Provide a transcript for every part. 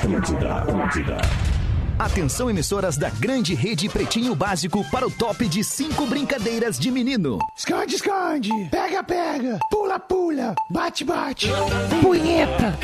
Atlântida. Atenção, emissoras da grande rede Pretinho Básico para o top de 5 brincadeiras de menino. Esconde, esconde. Pega, pega. Pula, pula. Bate, bate. Punheta.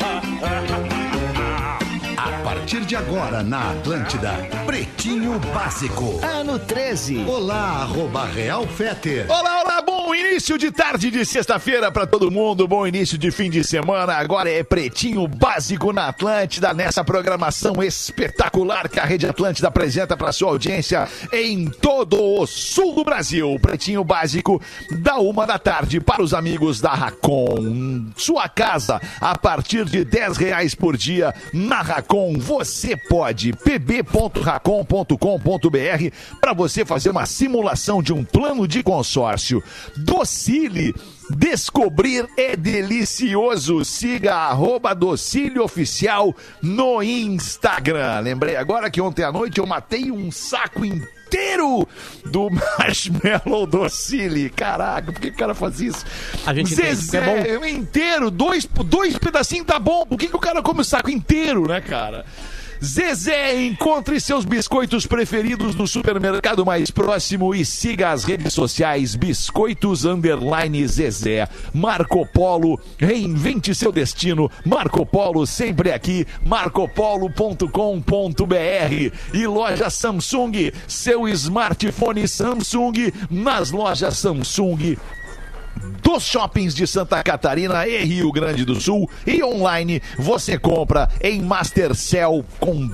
A partir de agora, na Atlântida, Pretinho Básico. Ano 13. Olá, @Real Fetter. Olá, olá, bom início de tarde de sexta-feira pra todo mundo, bom início de fim de semana. Agora é Pretinho Básico na Atlântida, nessa programação espetacular que a Rede Atlântida apresenta pra sua audiência em todo o sul do Brasil. Pretinho Básico, da 1 da tarde, para os amigos da Racon. Sua casa, a partir de R$10 por dia, na Racon. Você pode, pb.racon.com.br, para você fazer uma simulação de um plano de consórcio. Docile, descobrir é delicioso. Siga @DocileOficial no Instagram. Lembrei agora que ontem à noite eu matei um saco inteiro do Marshmallow Docile. Caraca, por que o cara faz isso? A gente Zezé, é bom. Inteiro, dois pedacinhos tá bom. Por que o cara come o saco inteiro, né, cara? Zezé, encontre seus biscoitos preferidos no supermercado mais próximo e siga as redes sociais Biscoitos_Zezé. Marco Polo, reinvente seu destino. Marco Polo sempre aqui, marcopolo.com.br. E loja Samsung, seu smartphone Samsung nas lojas Samsung dos shoppings de Santa Catarina e Rio Grande do Sul, e online você compra em Mastercell com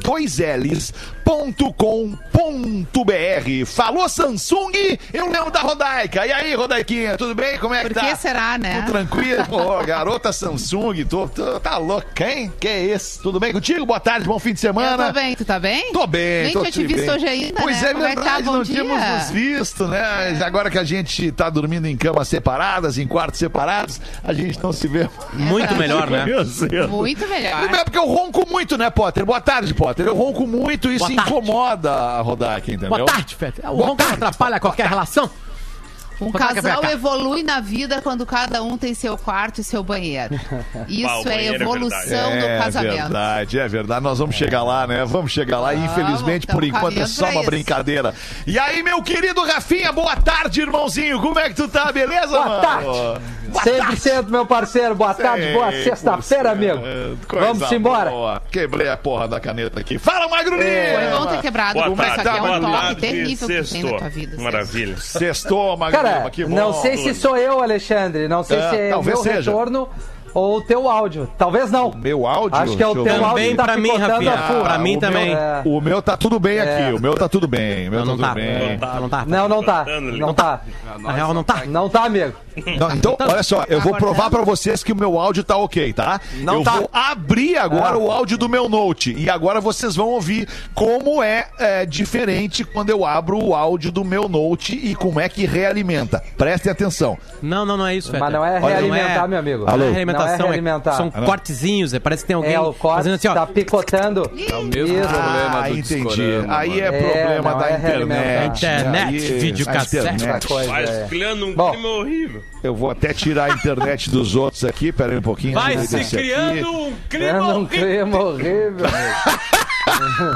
2Ls.com.br. Falou Samsung, eu lembro da Rodaica. E aí, Rodaiquinha, tudo bem? Como é que tá? Por que será, né? Tudo tranquilo? Pô, garota Samsung, tá louca, hein? Que é esse? Tudo bem contigo? Boa tarde, bom fim de semana. Eu tô bem, tu tá bem? Tô bem, Nem tinha te visto hoje ainda, pois né? é, Como verdade, é que tá? Bom não dia. tínhamos nos visto, né? Agora que a gente tá dormindo em camas separadas, em quartos separados, a gente não se vê. Muito melhor, né? Muito melhor. Não é porque eu ronco muito, né, Potter? Boa tarde, Potter. Eu ronco muito e isso Boa tarde. incomoda a Rodaica, entendeu? Boa tarde, Feta. O ronco atrapalha qualquer relação. Um casal evolui na vida quando cada um tem seu quarto e seu banheiro. Isso é evolução do casamento. É verdade. Nós vamos chegar lá, né? Vamos chegar lá e infelizmente, por enquanto, é só uma brincadeira. E aí, meu querido Rafinha, boa tarde, irmãozinho. Como é que tu tá? Beleza, boa mano? Tarde. Boa 100%, tarde. meu parceiro. Boa tarde, boa sexta-feira, amigo. Vamos embora. Boa. Quebrei a porra da caneta aqui. Fala, Magruninho! Foi bom ter quebrado. Boa Mas isso tarde, aqui é um boa toque tarde, terrível que tem na tua vida. Maravilha. Sextou, Magruninho. Cara, Que bom. não sei se sou eu, Alexandre. Não sei se é o talvez meu seja. retorno ou o teu áudio. Talvez não. Meu áudio? Acho que é o teu áudio Também que tá pra mim, picotando Rafinha. a full. Pra mim o também. Meu, o meu tá tudo bem aqui. O meu tá tudo bem. O meu Não tá tá. tudo bem. Não tá. Não tá. Não tá. Na real, não tá. Não tá, amigo. Não, então, olha só, eu vou provar pra vocês que o meu áudio tá ok, tá? Eu vou abrir agora o áudio do meu Note e agora vocês vão ouvir como é diferente quando eu abro o áudio do meu Note e como é que realimenta. Prestem atenção. Não é isso, Feta. Mas não é realimentar, meu amigo. Não é realimentação, Não é realimentar. são cortezinhos, parece que tem alguém o corte fazendo assim, ó. tá picotando. É o mesmo problema do entendi. Discorama, Aí é mano. problema não da é internet. Internet, Aí, videocassete. a internet. Vai criando um Bom. clima horrível. Eu vou até tirar a internet dos outros aqui, pera aí um pouquinho. Vai Desse se aqui. criando um clima Eu não horrível. creio horrível, amigo.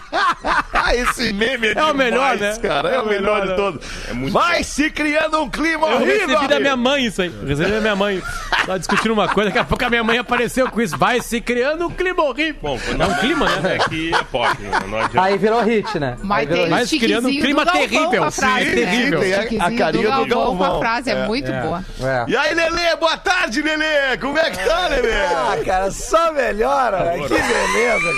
Esse meme É o melhor, demais, né? cara. É o melhor de todos. Vai se criando um clima Eu horrível. recebi da amigo. minha mãe isso aí. Eu recebi da minha mãe. Tava discutindo uma coisa, daqui a pouco a minha mãe apareceu com isso. Vai se criando um clima horrível. Bom, É um clima, né? É que é pop, né? Não adianta. Aí virou hit, né? Mas Aí virou tem hit. Mas criando um chiquezinho clima do Galvão terrível. com a frase, Sim, né? terrível. Tem a Chiquezinho carinha do com a Galvão. frase é muito boa. É. E aí, Lelê, boa tarde, Lelê. Como é que tá, Lelê? Cara, só melhora, velho. Que beleza,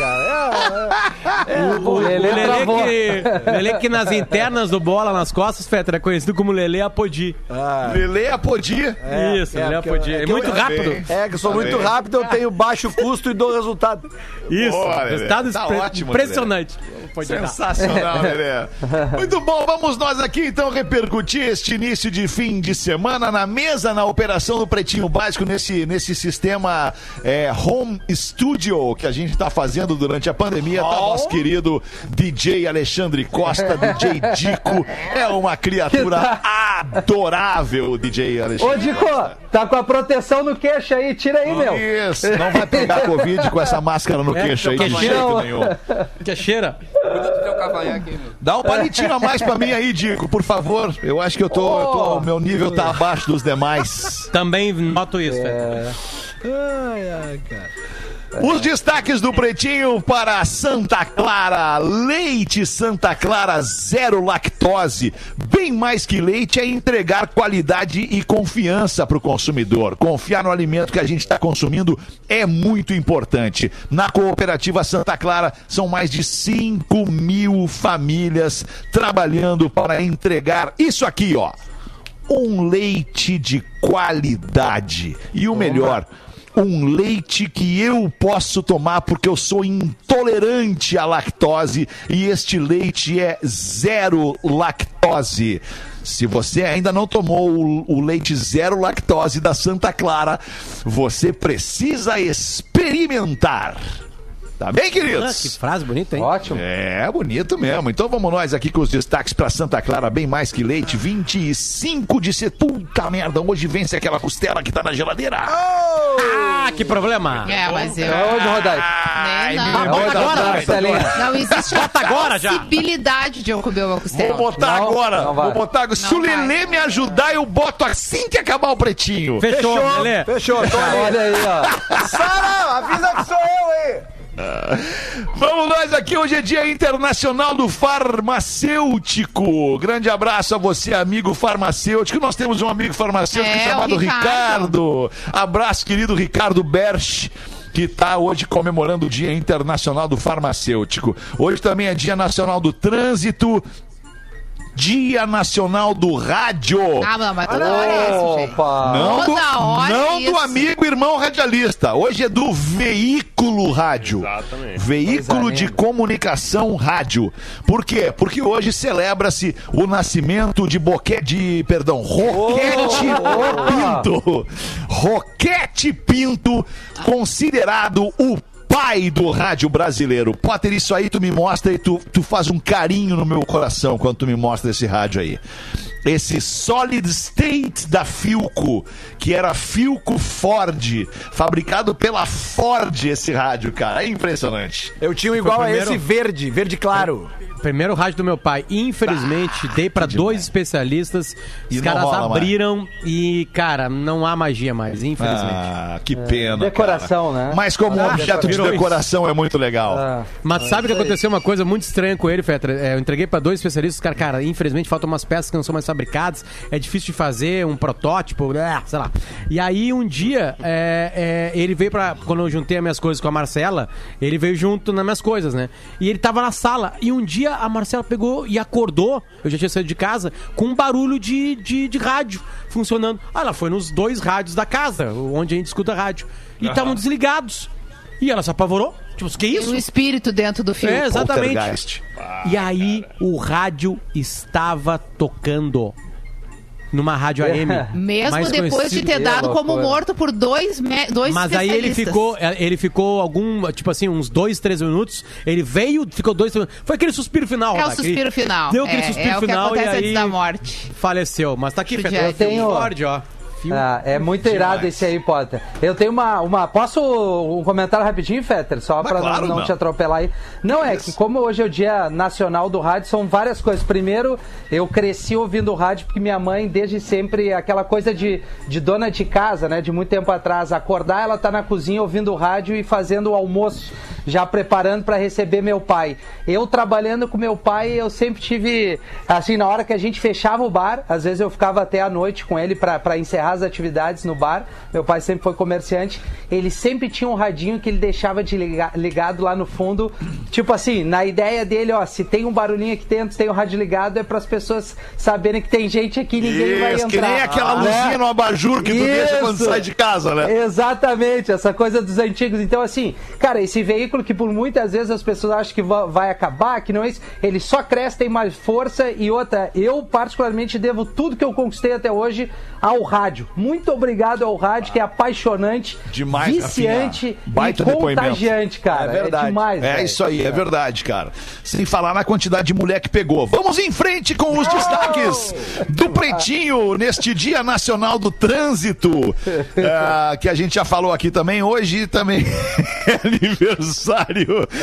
cara. O Lelê travou. Lelê que nas internas do Bola nas costas, Fetra, é conhecido como Lelê Apodi. Lelê Apodi. Isso, Lelê porque Apodi. É muito rápido. É, que eu sou muito rápido, eu tenho baixo custo e dou resultado. Isso, Boa, Lelê. resultado Tá ótimo, impressionante. Pode dar. Sensacional, Lelê. Muito bom, vamos nós aqui então repercutir este início de fim de semana na mesa, na operação do Pretinho Básico, nesse sistema Home Studio que a gente tá fazendo durante a pandemia. Tá nosso querido DJ Alexandre Costa, DJ Dico, é uma criatura adorável DJ Alexandre. Ô, Dico, tá com a proteção no queixo aí, tira aí, meu. Isso, não vai pegar Covid com essa máscara no queixo aí de jeito nenhum. Que cheira. Cuida do teu cavanhaque, meu. Dá um palitinho a mais pra mim aí, Dico, por favor. Eu acho que o meu nível tá abaixo dos demais. Também noto isso, Os destaques do Pretinho para Santa Clara. Leite Santa Clara, 0 lactose. Bem mais que leite é entregar qualidade e confiança para o consumidor. Confiar no alimento que a gente está consumindo é muito importante. Na Cooperativa Santa Clara, são mais de 5.000 famílias trabalhando para entregar isso aqui, ó. Um leite de qualidade. E o melhor, um leite que eu posso tomar porque eu sou intolerante à lactose e este leite é 0 lactose. Se você ainda não tomou o leite 0 lactose da Santa Clara, você precisa experimentar. Tá bem, queridos? Que frase bonita, hein? Ótimo. É, bonito mesmo. Então vamos nós aqui com os destaques pra Santa Clara, bem mais que leite. 25 de setembro. Puta merda, hoje vence aquela costela que tá na geladeira. Ah, que problema. Mas eu... É hoje, Rodai. Não existe a agora já. possibilidade de eu comer uma costela. Vou botar Não, agora. não vai. Vou botar. Se o Lelê me ajudar, eu boto assim que acabar o Pretinho. Fechou, Lelê. Fechou, tô aí. Olha aí, ó. Sara, avisa que sou eu aí. Vamos nós aqui, hoje é Dia Internacional do Farmacêutico. Grande abraço a você, amigo farmacêutico. Nós temos um amigo farmacêutico chamado Ricardo. Abraço, querido Ricardo Berch, que está hoje comemorando o Dia Internacional do Farmacêutico. Hoje também é Dia Nacional do Trânsito, Dia Nacional do Rádio. Não, mas toda hora é isso, gente. Não do amigo irmão radialista. Hoje é do veículo rádio. Exatamente. Veículo de comunicação rádio. Por quê? Porque hoje celebra-se o nascimento de Roquete Pinto. Roquete Pinto, considerado o pai do rádio brasileiro. Potter, isso aí tu me mostra e tu faz um carinho no meu coração quando tu me mostra esse rádio aí. Esse Solid State da Philco, que era Philco Ford, fabricado pela Ford, esse rádio, cara. É impressionante. Eu tinha um igual a esse verde claro. Primeiro rádio do meu pai. Infelizmente, dei pra 2 especialistas. Os caras abriram e, cara, não há magia mais, infelizmente. Ah, que pena. Decoração, cara, né? Mas como objeto de decoração é muito legal. Mas sabe que aconteceu uma coisa muito estranha com ele, Fetra? Eu entreguei pra 2 especialistas, cara, infelizmente faltam umas peças que não são mais fabricadas, é difícil de fazer, um protótipo, sei lá. E aí um dia, ele veio pra... Quando eu juntei as minhas coisas com a Marcela, ele veio junto nas minhas coisas, né? E ele tava na sala, e um dia a Marcela pegou e acordou, eu já tinha saído de casa, com um barulho de rádio funcionando. Ela foi nos 2 rádios da casa, onde a gente escuta rádio, e estavam desligados. E ela se apavorou. Tipo, que isso? Tem um espírito dentro do filme. Exatamente. E aí o rádio estava tocando numa rádio AM. Mesmo depois de ter dado como morto por 2 Mas aí ele ficou uns 2, 3 minutos. Ele veio, ficou 2, 3 minutos. Foi aquele suspiro final, o suspiro final. Deu aquele suspiro final e aí da morte. Faleceu. Mas tá aqui, eu tenho... Ford, ó. É muito irado esse aí, Potter. Eu tenho uma... Posso um comentário rapidinho, Fetter? Só pra não te atropelar aí. Não, é que como hoje é o Dia Nacional do Rádio, são várias coisas. Primeiro, eu cresci ouvindo rádio porque minha mãe, desde sempre, aquela coisa de dona de casa, né? De muito tempo atrás, acordar, ela tá na cozinha ouvindo rádio e fazendo o almoço, já preparando pra receber meu pai. Eu trabalhando com meu pai, eu sempre tive, assim, na hora que a gente fechava o bar, às vezes eu ficava até a noite com ele pra encerrar as atividades no bar. Meu pai sempre foi comerciante. Ele sempre tinha um radinho que ele deixava ligado lá no fundo. Tipo assim, na ideia dele, ó, se tem um barulhinho aqui dentro, tem o rádio ligado, é para as pessoas saberem que tem gente aqui e ninguém vai entrar. Que nem aquela luzinha no abajur que tu deixa quando sai de casa, né? Exatamente, essa coisa dos antigos. Então, assim, cara, esse veículo que por muitas vezes as pessoas acham que vai acabar, que não é isso, ele só cresce, tem mais força. E outra, eu particularmente devo tudo que eu conquistei até hoje ao rádio. rádio. Muito obrigado ao rádio, que é apaixonante, demais, viciante baita e contagiante, cara. É verdade. Demais, é isso aí, é verdade, cara. Sem falar na quantidade de mulher que pegou. Vamos em frente com os destaques do Pretinho neste Dia Nacional do Trânsito, que a gente já falou aqui também. Hoje também é aniversário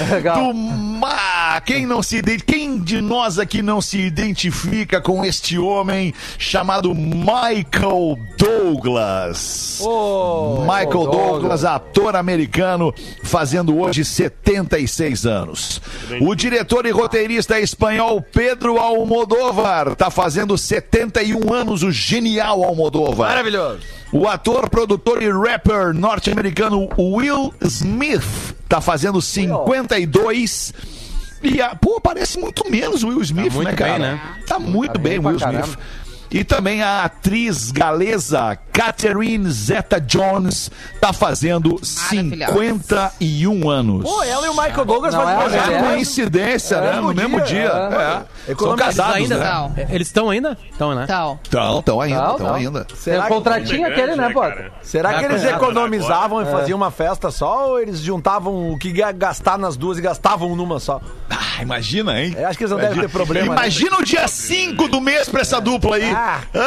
do quem de nós aqui não se identifica com este homem chamado Michael Douglas? Michael Douglas, ator americano, fazendo hoje 76 anos. O diretor e roteirista espanhol Pedro Almodóvar tá fazendo 71 anos, o genial Almodóvar. Maravilhoso. O ator, produtor e rapper norte-americano Will Smith tá fazendo 52. E, parece muito menos o Will Smith, tá, né, cara? Bem, né? Tá muito bem o Will Smith. E também a atriz galesa Catherine Zeta-Jones tá fazendo 51 anos. Pô, ela e o Michael Douglas fazem coincidência, né? No mesmo dia. São casados ainda, né? Eles estão ainda? Estão, né? Estão ainda. Tem um contratinho aquele, né, Potter? Será que eles economizavam e faziam uma festa só, ou eles juntavam o que ia gastar nas duas e gastavam numa só? Imagina, hein? Acho que eles não devem ter problema. Imagina o dia 5 do mês pra essa dupla aí.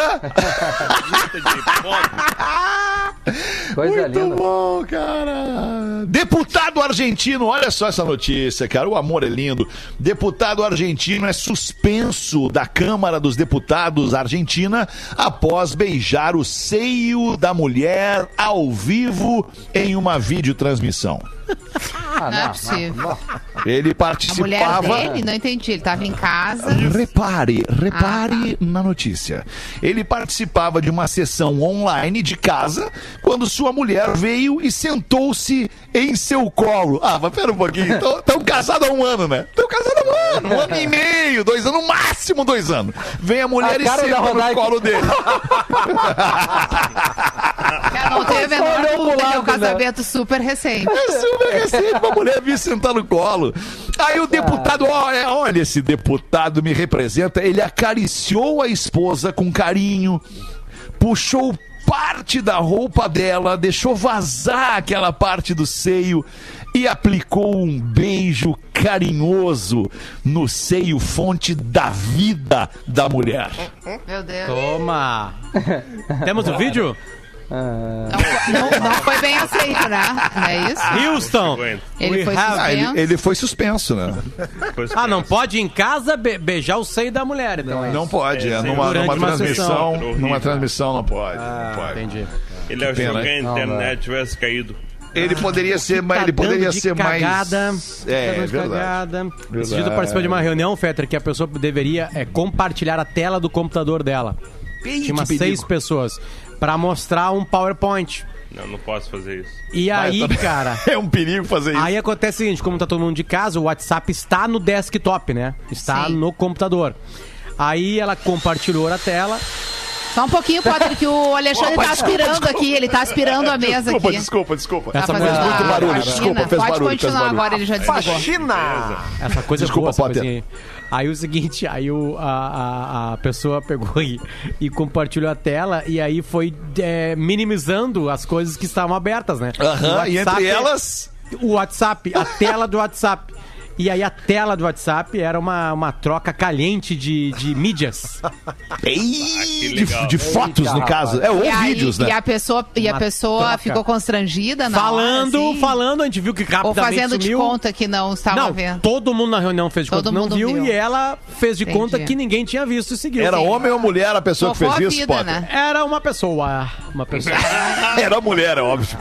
Coisa muito linda. bom, cara. Deputado argentino, olha só essa notícia, cara. O amor é lindo. Deputado argentino é suspenso da Câmara dos Deputados Argentina após beijar o seio da mulher ao vivo em uma videotransmissão. Não é possível. Ele participava. A mulher dele? Não entendi. Ele estava em casa. Repare na notícia. Ele participava de uma sessão online de casa quando sua mulher veio e sentou-se em seu colo. Mas pera um pouquinho. Estão casados há um ano, né? Estão casados há um ano e meio, 2 anos, no máximo 2 anos. Vem a mulher e senta no colo dele. Não teve a menor dúvida, é um casamento super recente. Uma mulher vir sentar no colo. Aí o deputado, olha, esse deputado me representa. Ele acariciou a esposa com carinho, puxou parte da roupa dela, deixou vazar aquela parte do seio e aplicou um beijo carinhoso no seio, fonte da vida da mulher. Meu Deus. Toma! Temos o vídeo? Não foi bem aceito, né? Não é isso? Houston! Ele foi suspenso. Ele foi suspenso, né? Não pode ir em casa beijar o seio da mulher, então. Não pode, numa transmissão não pode. Entendi. Ele achou que a internet tivesse caído. Ele poderia ser mais. Ele poderia ser cagada, mais. É verdade. Esse dia eu participei de uma reunião, Fetter, que a pessoa deveria compartilhar a tela do computador dela. Tinha umas 6 pessoas pra mostrar um PowerPoint. Não posso fazer isso. E aí, cara... É um perigo fazer isso. Aí acontece o seguinte, como tá todo mundo de casa, o WhatsApp está no desktop, né? Está no computador. Aí ela compartilhou a tela... Só um pouquinho, Potter, que o Alexandre tá aspirando aqui. Ele tá aspirando a mesa aqui. Desculpa. Essa coisa fez muito barulho. Desculpa, fez Pode barulho. continuar agora, ele já desligou. Faxina! Essa coisa Desculpa, boa, Potter. Aí o seguinte, a pessoa pegou e compartilhou a tela e aí foi minimizando as coisas que estavam abertas, né? E entre elas... O WhatsApp, a tela do WhatsApp. E aí a tela do WhatsApp era uma troca caliente de mídias. De fotos, no caso. Ou vídeos, né? E a pessoa ficou constrangida na falando, a gente viu que rapidamente ou fazendo sumiu. de conta que não estava vendo. Todo mundo na reunião fez de conta que não viu. E ela fez de conta que ninguém tinha visto e seguiu. Era homem ou mulher a pessoa que fez isso, vida, Potter? né? Era uma pessoa. Era mulher, é óbvio.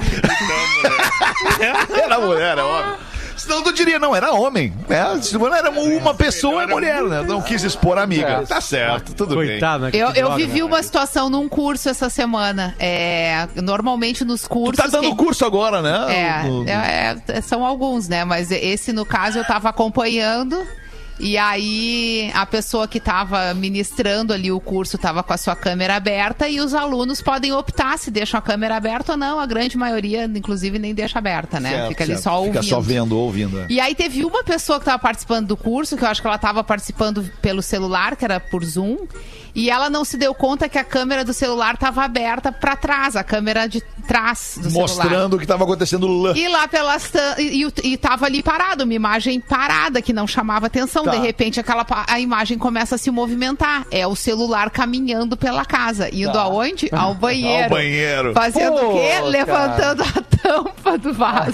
Era mulher, é óbvio. Senão tu diria, não, era homem. Se não era uma pessoa, é mulher, né? Não quis expor a amiga. Tá certo, tudo Coitada, bem. Eu vivi uma situação num curso essa semana. Normalmente nos cursos... Tu tá dando curso agora, né? São alguns, né? Mas esse, no caso, eu tava acompanhando... E aí, a pessoa que estava ministrando ali o curso estava com a sua câmera aberta e os alunos podem optar se deixam a câmera aberta ou não. A grande maioria, inclusive, nem deixa aberta, né? Fica ali só ouvindo. Fica só vendo, ouvindo. E aí teve uma pessoa que estava participando do curso, que eu acho que ela estava participando pelo celular, que era por Zoom. E ela não se deu conta que a câmera do celular estava aberta pra trás, a câmera de trás do celular. Mostrando o que estava acontecendo lá. E lá pelas... E tava ali parado, uma imagem parada que não chamava atenção. Tá. De repente, a imagem começa a se movimentar. É o celular caminhando pela casa. Indo aonde? Ao banheiro. Ao banheiro. Fazendo o quê? cara. Levantando a tampa do vaso.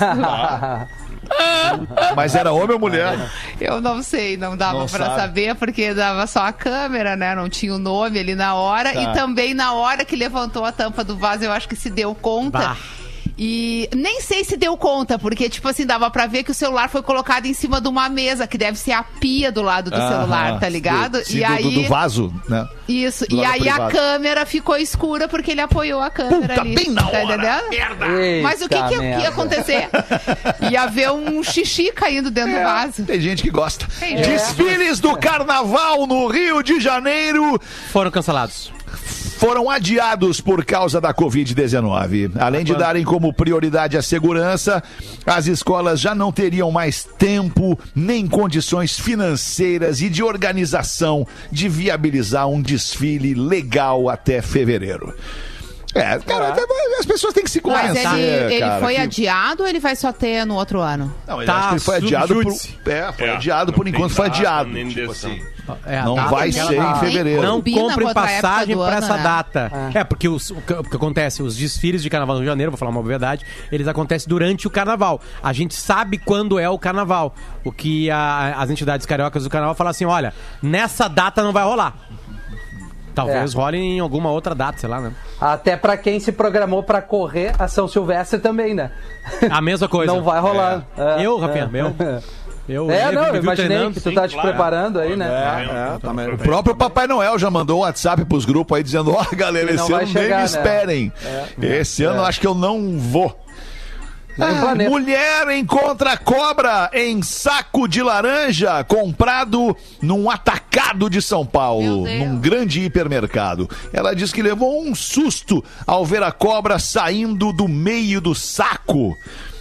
Mas era homem ou mulher? Eu não sei, não dava Não pra sabe. saber, porque dava só a câmera, né? Não tinha o nome ali na hora. Tá. E também na hora que levantou a tampa do vaso, eu acho que se deu conta. Bah. E nem sei se deu conta, porque, tipo assim, dava pra ver que o celular foi colocado em cima de uma mesa, que deve ser a pia do lado do celular, tá ligado? Sim, do vaso, né? Isso, Do e lado aí a privado. câmera ficou escura porque ele apoiou a câmera Puta, ali. bem na Tá hora. entendendo? Merda. Mas o que ia acontecer? Ia ver um xixi caindo dentro do vaso. Tem gente que gosta. Tem gente. Desfiles do Carnaval no Rio de Janeiro Foram cancelados. foram adiados por causa da Covid-19. Além de darem como prioridade a segurança, as escolas já não teriam mais tempo nem condições financeiras e de organização de viabilizar um desfile legal até fevereiro. Cara, as pessoas têm que se Mas convencer, ele cara, foi que- adiado ou ele vai só ter no outro ano? Não, eu Tá, acho que ele foi adiado por... subjúdice. foi adiado por não enquanto, tem foi data, adiado. nem Tipo decisão. assim, A não data vai que ela ser tá- em fevereiro. Não Combina comprem com outra passagem época do pra ano, essa né? data. Porque o que acontece, os desfiles de carnaval no Rio de Janeiro, vou falar uma verdade, eles acontecem durante o carnaval. A gente sabe quando é o carnaval. O que as entidades cariocas do carnaval falam assim, olha, nessa data não vai rolar. Talvez role em alguma outra data, sei lá, né? Até pra quem se programou pra correr a São Silvestre também, né? A mesma coisa. Não vai rolar. Eu, Rafinha, eu É, me não, eu viu imaginei treinando. que tu tá te claro. preparando aí, né? O próprio Papai Noel já mandou um WhatsApp pros grupos aí dizendo, ó, galera, Ele não esse vai ano nem chegar, me né? esperem. Esse ano eu acho que eu não vou. Nem planeta. Mulher encontra cobra em saco de laranja comprado num atacado de São Paulo, Meu Deus. num grande hipermercado. Ela diz que levou um susto ao ver a cobra saindo do meio do saco.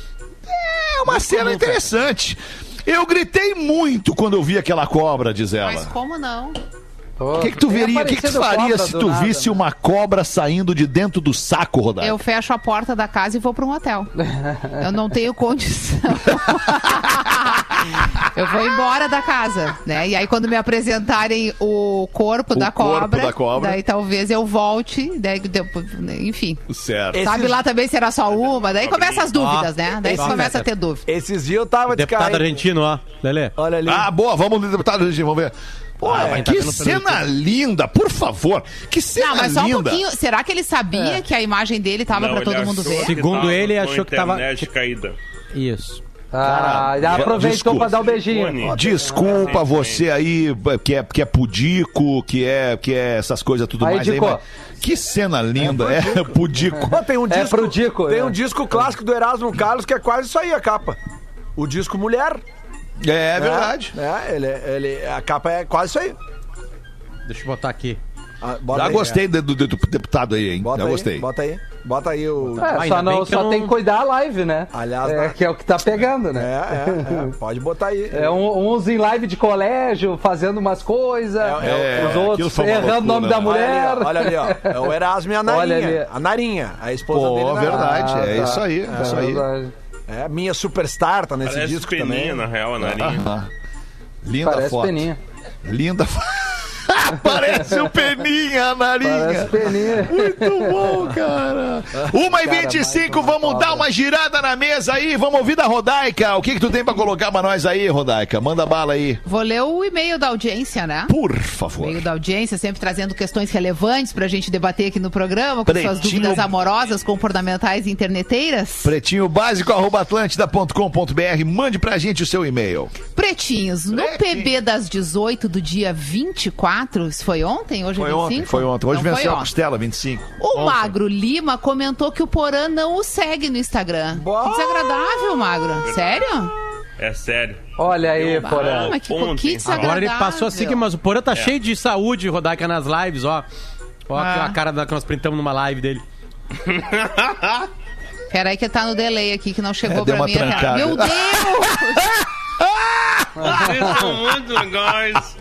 É uma cena interessante. Eu gritei muito quando eu vi aquela cobra, diz ela. Mas como não? O que tu veria, o que tu faria se tu visse uma cobra saindo de dentro do saco, Rodaica? Eu fecho a porta da casa e vou para um hotel. Eu não tenho condição. Eu vou embora da casa, né? E aí quando me apresentarem o corpo da cobra, daí talvez eu volte, daí, enfim. Certo. Sabe lá também se era só uma, daí começa as dúvidas, né? Daí Ó, começa a ter dúvida. Esses dias eu tava de Deputado cara. argentino, ó. Lelê. Olha ali. Ah, boa, vamos no deputado, vamos ver. Pô, vai que tá vendo pelo cena linda, por favor. Que cena Não, mas só um linda. pouquinho. Será que ele sabia que a imagem dele tava Não, pra todo ele mundo achou ver? que Segundo tava ele, com a achou que tava- internet caída. Isso. Já aproveitou desculpa. pra dar um beijinho. Fone. Desculpa você aí que é pudico, que é essas coisas tudo Aí, mais aí, Dico. mas que cena linda, é pudico. Pô, tem um É disco, pro Dico, tem né? um disco clássico do Erasmo Carlos que é quase isso aí a capa. O disco Mulher. É verdade. A capa é quase isso aí. Deixa eu botar aqui. Ah, bota Já aí, gostei do deputado aí, hein? Bota Já aí, gostei. Bota aí o. ainda bem que eu não- tem que cuidar a live, né? Aliás, É, né? que é o que tá pegando, né? Pode botar aí. É uns em live de colégio, fazendo umas coisas, os aquilo outros foi uma errando o nome loucura, da né? mulher. Olha ali, ó. É o Erasmo e a Olha Narinha. ali. A Narinha, a esposa dele. Pô, né? verdade, é tá. isso aí, é isso aí. verdade. É, minha superstar tá nesse Parece disco peninha, também. na real, a narinha. Ah, linda Parece foto. peninha. Linda foto. Parece o Peninha, a Parece narinha. peninha. Muito bom, cara. 1h25, vamos dar uma girada na mesa aí. Vamos ouvir da Rodaica. O que tu tem pra colocar pra nós aí, Rodaica? Manda bala aí. Vou ler o e-mail da audiência, né? Por favor. E-mail da audiência, sempre trazendo questões relevantes pra gente debater aqui no programa, com suas Pretinho- dúvidas amorosas, comportamentais e interneteiras. Pretinho básico, @atlântida.com.br. Mande pra gente o seu e-mail. Pretinhos, no Pretinho. PB das 18 do dia 24, isso foi ontem? Hoje é 25? Foi ontem. Hoje Não foi venceu a ontem. costela, 25. O Magro Lima comentou que o Porã não o segue no Instagram. Que desagradável, Magro. Sério? É sério. Olha aí, Eu- Porã. Mas que Ontem. desagradável. Agora ele passou a seguir, mas o Porã tá cheio de saúde, Rodaica, nas lives, ó. Ó a cara que nós printamos numa live dele. Peraí que tá no delay aqui, que não chegou Deu pra uma mim. Cara. trancada. Meu Deus! Vocês são muito legais.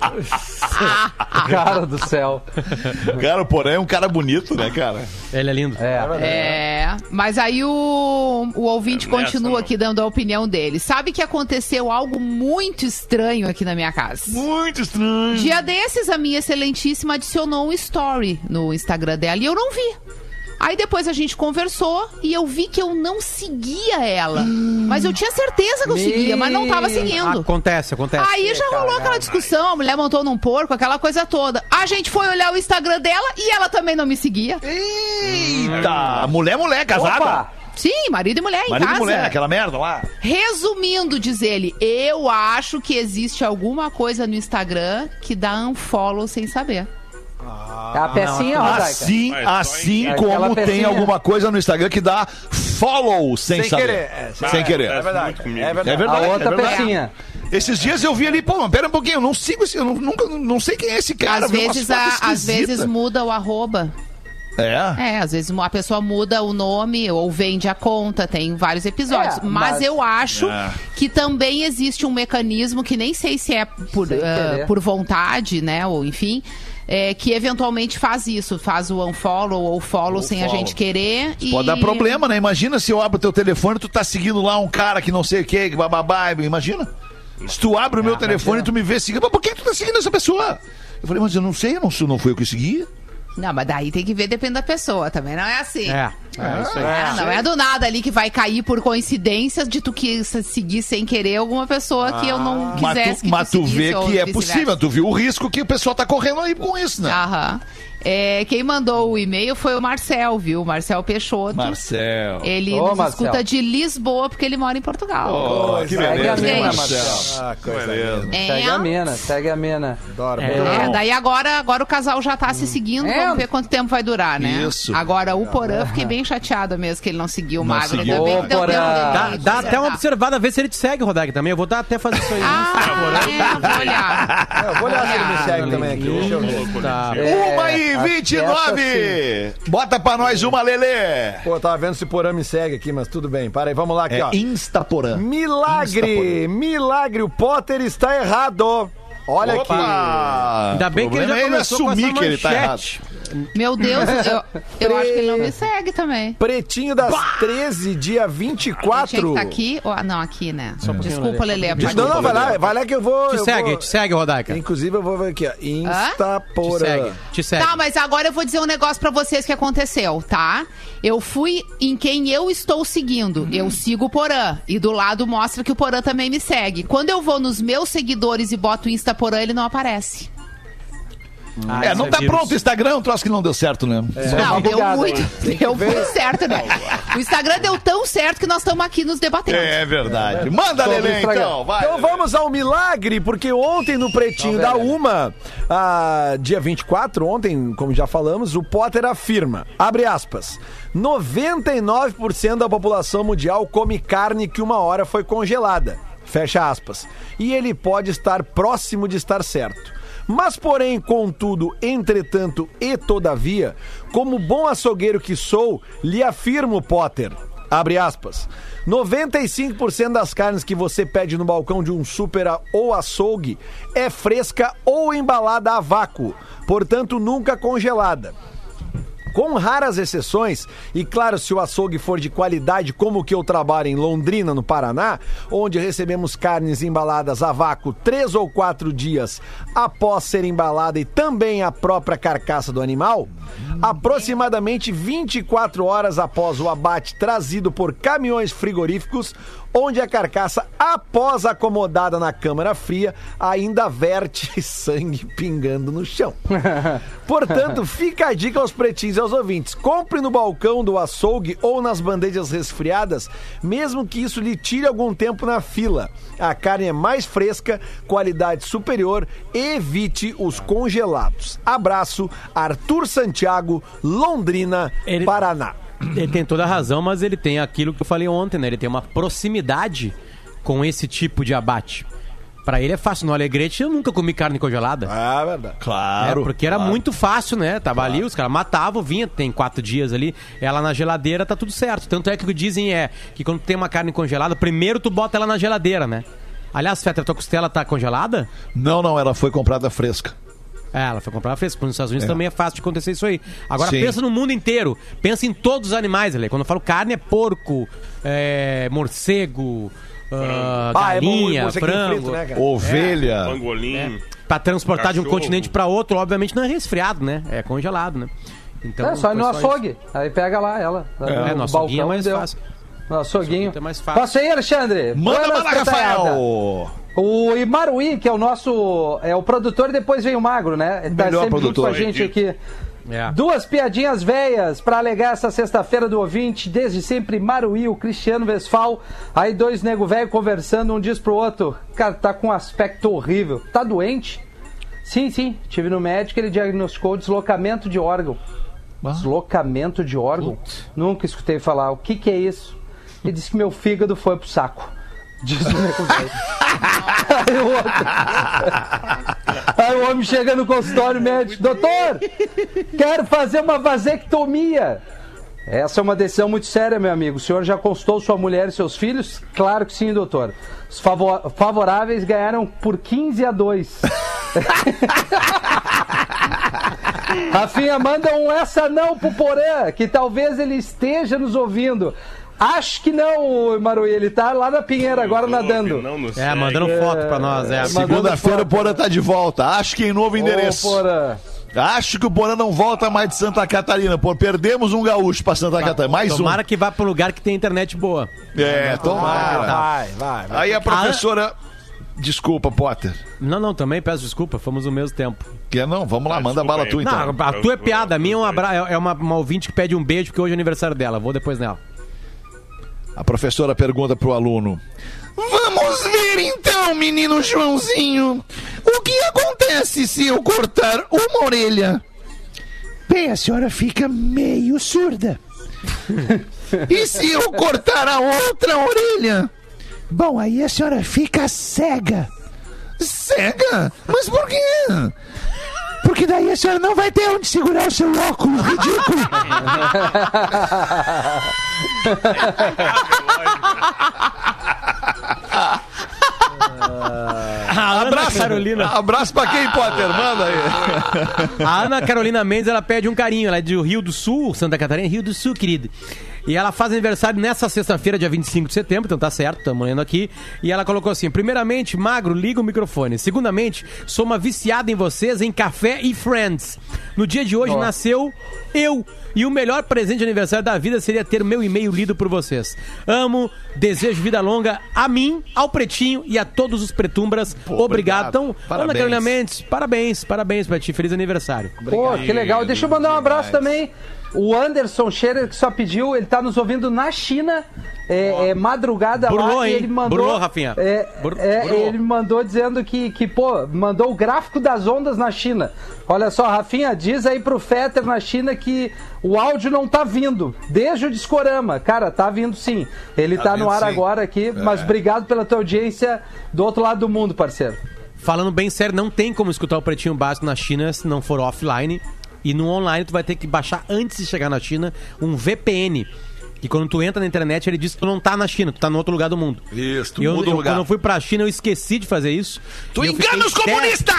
Cara do céu. Cara, o Porã é um cara bonito, né, cara? Ele é lindo. Mas aí o ouvinte Nessa continua não. aqui dando a opinião dele. Sabe que aconteceu algo muito estranho aqui na minha casa? Muito estranho. Dia desses, a minha excelentíssima adicionou um story no Instagram dela e eu não vi. Aí depois a gente conversou e eu vi que eu não seguia ela. Mas eu tinha certeza que eu seguia, mas não tava seguindo. Acontece. Aí já rolou aquela discussão, a mulher montou num porco, aquela coisa toda. A gente foi olhar o Instagram dela e ela também não me seguia. Eita! Mulher, casada. Opa! Sim, marido e mulher em Marido casa. e mulher, aquela merda lá. Resumindo, diz ele, eu acho que existe alguma coisa no Instagram que dá unfollow sem saber. É a pecinha, Rodaica. Assim Aquela como tem pecinha. alguma coisa no Instagram que dá follow sem saber. querer. Sem querer. É verdade. muito comigo. É verdade. É verdade. A outra é verdade. pecinha. Esses dias eu vi ali, pô, mas pera um pouquinho, eu não sigo esse, eu não sei quem é esse cara. Às vi umas vezes, fotos às vezes esquisitas. muda o arroba. Às vezes a pessoa muda o nome ou vende a conta, tem vários episódios. Mas eu acho que também existe um mecanismo que nem sei se é por vontade, né, ou enfim, que eventualmente faz isso, faz o unfollow ou follow sem a gente querer. Pode dar problema, né? Imagina se eu abro teu telefone e tu tá seguindo lá um cara que não sei o que, bababá, imagina. Se tu abre o meu telefone e tu me vê seguindo, mas por que tu tá seguindo essa pessoa? Eu falei, mas eu não sei, não foi eu que segui. Não, mas daí tem que ver, depende da pessoa, também não é assim. Isso aí. Não é do nada ali que vai cair por coincidência de tu que seguir sem querer alguma pessoa que eu não quisesse que Mas tu seguisse, vê ou que é vice-versa. possível, tu viu o risco que o pessoal tá correndo aí com isso, né? Aham. Quem mandou o e-mail foi o Marcel, viu? Marcel Peixoto. Marcel. Ele Ô, nos Marcel. escuta de Lisboa, porque ele mora em Portugal. Que Segue a beleza, mina, hein, Marcel. Ah, coisa linda. Segue a mina. Adoro. Daí agora o casal já tá se seguindo, vamos ver quanto tempo vai durar, né? Isso. Agora o Porã, fiquei bem chateada mesmo que ele não seguiu o Magro. seguiu. Ainda bem que deu Ô, tempo Porã. dele Dá até uma consertar. observada, ver se ele te segue, Rodaica, também. Eu vou até fazer isso aí. Vou olhar. Eu vou olhar se ele me segue também aqui. Deixa eu ver. Tá. 1h29. Bota pra nós uma, Lelê. Pô, eu tava vendo se o Porã me segue aqui, mas tudo bem. Para aí, vamos lá aqui, ó. Instaporã. Milagre, o Potter está errado. Olha aqui. Ainda bem que ele já começou com assumir essa que ele tá errado. manchete. Meu Deus, eu acho que ele não me segue também. Pretinho das 13, dia Tinha que 24. tá aqui. Não, aqui, né? um Desculpa, Lelê. Não, vai lá que eu vou. Te segue, Rodaica. Inclusive, eu vou ver aqui, ó. Instaporã. Te segue. Tá, mas agora eu vou dizer um negócio pra vocês que aconteceu, tá? Eu fui em quem eu estou seguindo. Eu sigo o Porã. E do lado mostra que o Porã também me segue. Quando eu vou nos meus seguidores e boto o Instaporã, ele não aparece. Não tá pronto o Instagram, um troço que não deu certo, né? Não, deu bugada muito, aí. deu muito certo, né? O Instagram deu tão certo que nós estamos aqui nos debatendo. É verdade. Manda, Lelê, então. Vai. Então vamos ao milagre, porque ontem no Pretinho da Uma, dia 24, ontem, como já falamos, o Potter afirma, abre aspas, 99% da população mundial come carne que uma hora foi congelada, fecha aspas, e ele pode estar próximo de estar certo. Mas, porém, contudo, entretanto e todavia, como bom açougueiro que sou, lhe afirmo, Potter, abre aspas, 95% das carnes que você pede no balcão de um super ou açougue é fresca ou embalada a vácuo, portanto nunca congelada. Com raras exceções, e claro, se o açougue for de qualidade como o que eu trabalho em Londrina, no Paraná, onde recebemos carnes embaladas a vácuo 3 ou 4 dias após ser embalada e também a própria carcaça do animal, aproximadamente 24 horas após o abate trazido por caminhões frigoríficos, onde a carcaça, após acomodada na câmara fria, ainda verte sangue pingando no chão. Portanto, fica a dica aos pretinhos e aos ouvintes. Compre no balcão do açougue ou nas bandejas resfriadas, mesmo que isso lhe tire algum tempo na fila. A carne é mais fresca, qualidade superior, evite os congelados. Abraço, Arthur Santiago, Londrina, Paraná. Ele tem toda a razão, mas ele tem aquilo que eu falei ontem, né? Ele tem uma proximidade com esse tipo de abate. Pra ele é fácil. No Alegrete eu nunca comi carne congelada. Ah, verdade. Claro. Porque era muito fácil, né? Tava ali, os caras matavam, vinha, tem 4 dias ali, ela na geladeira, tá tudo certo. Tanto é que o que dizem é que quando tem uma carne congelada, primeiro tu bota ela na geladeira, né? Aliás, Fetter, tua costela tá congelada? Não, ela foi comprada fresca. Ela foi comprada fresca. Nos Estados Unidos também é fácil de acontecer isso aí. Agora Sim. pensa no mundo inteiro. Pensa em todos os animais ali. Quando eu falo carne, é porco, morcego, galinha, frango. frito, né, cara? Ovelha. Pangolim. Pra transportar de um Cachorro. continente pra outro, obviamente não é resfriado, né? É congelado, né? Então, É só ir no foi isso. açougue. Aí pega lá ela. No açouguinho é mais deu. fácil. No açouguinho. É mais fácil. Posso ir, Alexandre? Manda Buenas, bala, Petaiada. Rafael! O Imaruí, que é o nosso... É o produtor, e depois vem o Magro, né? Ele tá Melhor sempre junto com a produtor. gente aqui. É. 2 piadinhas velhas pra alegar essa sexta-feira do ouvinte. Desde sempre, Maruí, o Cristiano Westphal. Aí 2 nego velho conversando, um diz pro outro: cara, tá com um aspecto horrível. Tá doente? Sim. Tive no médico, ele diagnosticou deslocamento de órgão. Deslocamento de órgão? Nunca escutei falar. O que é isso? Ele disse que meu fígado foi pro saco. Diz o nego velho. Aí o homem chega no consultório médico: doutor, quero fazer uma vasectomia. Essa é uma decisão muito séria, meu amigo. O senhor já consultou sua mulher e seus filhos? Claro que sim, doutor. Os favoráveis ganharam por 15-2. Rafinha, manda um essa não pro Porã, que talvez ele esteja nos ouvindo. Acho que não, Maruí, ele tá lá na Pinheira agora nadando. Mandando foto pra nós. Segunda-feira o Porã tá de volta. Acho que em novo endereço. Porã. Acho que o Porã não volta mais de Santa Catarina. Pô, perdemos um gaúcho pra Santa Catarina. Mais Tomara que vá pra um lugar que tem internet boa. Tomara. Vai. Aí a professora... Desculpa, Potter. Não, também peço desculpa, fomos ao mesmo tempo. Quer não? Vamos lá, manda bala tu então. Não, a tua é piada, a minha é uma ouvinte que pede um beijo porque hoje é aniversário dela, vou depois nela. A professora pergunta pro aluno: vamos ver então, menino Joãozinho, o que acontece se eu cortar uma orelha? Bem, a senhora fica meio surda. E se eu cortar a outra orelha? Bom, aí a senhora fica cega. Cega? Mas por quê? Porque daí a senhora não vai ter onde segurar o seu óculos ridículo. Abraço pra quem, Potter? Manda aí. A Ana Carolina Mendes, ela pede um carinho. Ela é do Rio do Sul, Santa Catarina, Rio do Sul, querido. E ela faz aniversário nessa sexta-feira, dia 25 de setembro, então tá certo, estamos lendo aqui. E ela colocou assim: primeiramente, Magro, liga o microfone. Segundamente, sou uma viciada em vocês, em café e friends. No dia de hoje nasceu eu. E o melhor presente de aniversário da vida seria ter meu e-mail lido por vocês. Amo, desejo vida longa a mim, ao Pretinho e a todos os pretumbras. Obrigado. Então, Ana Carolina Mendes, parabéns pra ti. Feliz aniversário. Pô, que legal. Deixa eu mandar um abraço também. O Anderson Scherer, que só pediu, ele tá nos ouvindo na China, madrugada Burlou, lá, e ele mandou... Burlou, Rafinha. Ele mandou dizendo que, mandou o gráfico das ondas na China. Olha só, Rafinha, diz aí pro Fetter na China que o áudio não tá vindo, desde o Discorama. Cara, tá vindo sim. Ele tá no ar sim. Agora aqui, mas obrigado pela tua audiência do outro lado do mundo, parceiro. Falando bem sério, não tem como escutar o Pretinho Básico na China se não for offline. E no online tu vai ter que baixar, antes de chegar na China, um VPN. E quando tu entra na internet, ele diz que tu não tá na China, tu tá no outro lugar do mundo. Isso, tu muda o lugar. Quando eu fui pra China, eu esqueci de fazer isso. Tu engana os comunistas!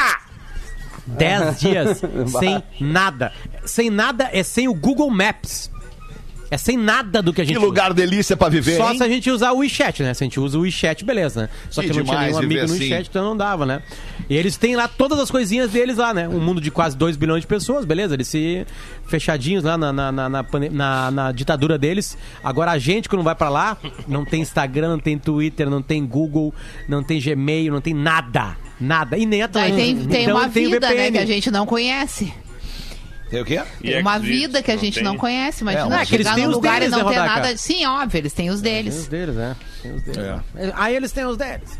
10 dias sem nada. Sem nada é sem o Google Maps. É sem nada do que a gente Que lugar delícia pra viver, Só hein? se a gente usar o WeChat, né? Se a gente usa o WeChat, beleza, né? Só que eu não tinha nenhum amigo no WeChat, assim. Então não dava, né? E eles têm lá todas as coisinhas deles lá, né? Um mundo de quase 2 bilhões de pessoas, beleza? Eles se fechadinhos lá na ditadura deles. Agora a gente, quando vai pra lá, não tem Instagram, não tem Twitter, não tem Google, não tem Gmail, não tem nada. Nada. E nem a tem então, uma vida, né? Que a gente não conhece. Tem o quê? Tem uma vida que a gente não conhece, imagina que eles chegar têm num os lugar deles, e não ter né, nada. Sim, óbvio, eles têm os deles. Tem os deles, né? Tem os deles. Aí eles têm os deles.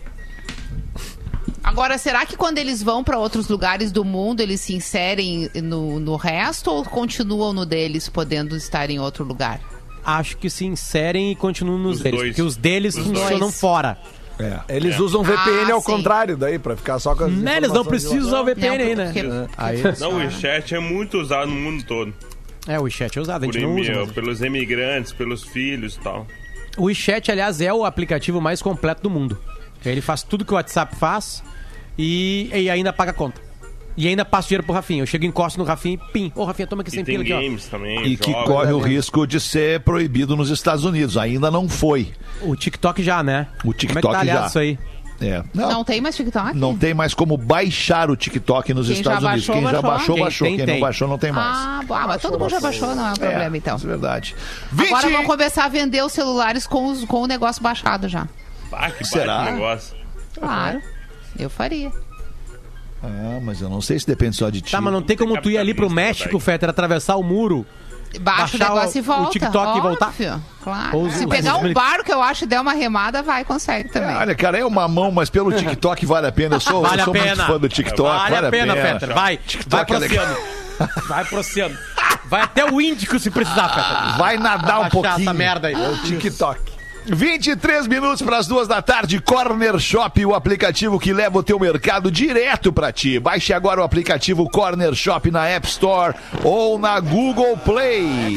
Agora, será que quando eles vão para outros lugares do mundo, eles se inserem no resto ou continuam no deles, podendo estar em outro lugar? Acho que se inserem e continuam nos deles, dois. porque os deles funcionam fora. Eles usam VPN ao contrário daí, pra ficar só com as Eles não precisam usar o VPN aí, né? Não, o WeChat é muito usado no mundo todo. O WeChat é usado, a gente não usa. Pelos imigrantes, pelos filhos e tal. O WeChat, aliás, é o aplicativo mais completo do mundo. Ele faz tudo que o WhatsApp faz e ainda paga a conta. E ainda passa dinheiro pro Rafinha. Eu chego, encosto no Rafinha e pim. Ô, Rafinha, toma aqui 100 pila aqui, ó. Games também, E que corre o risco de ser proibido nos Estados Unidos. Ainda não foi. O TikTok já, né? O TikTok como é que tá, aliás, já. isso aí? É. Não tem mais TikTok? Não tem mais como baixar o TikTok nos Quem Estados já Unidos. baixou, Quem já baixou, Quem baixou. tem, Quem tem. não baixou, não tem mais. Mas todo mundo já baixou, não é um problema, então. Isso é verdade. Agora vão começar a vender os celulares com o negócio baixado já. Ah, que Será? baita negócio. Claro. Eu faria. Ah, mas eu não sei se depende só de ti. Tá, mas não tem como tu ir ali pro México, Fetter, atravessar o muro. Baixa o Baixar negócio e volta. o TikTok e voltar? Óbvio, claro. Ou Se os- pegar os- um barco, eu acho, e der uma remada, consegue também. Olha, cara, é uma mão, mas pelo TikTok vale a pena. Eu sou Vale a muito pena. fã do TikTok. Vale a pena, Fetter. Vai TikTok pro é legal. oceano. Vai pro oceano. Vai até o Índico se precisar, Fetter. Vai nadar um Baixar pouquinho. essa merda aí. O TikTok. 23 minutos para as 2 da tarde, Corner Shop, o aplicativo que leva o teu mercado direto para ti. Baixe agora o aplicativo Corner Shop na App Store ou na Google Play.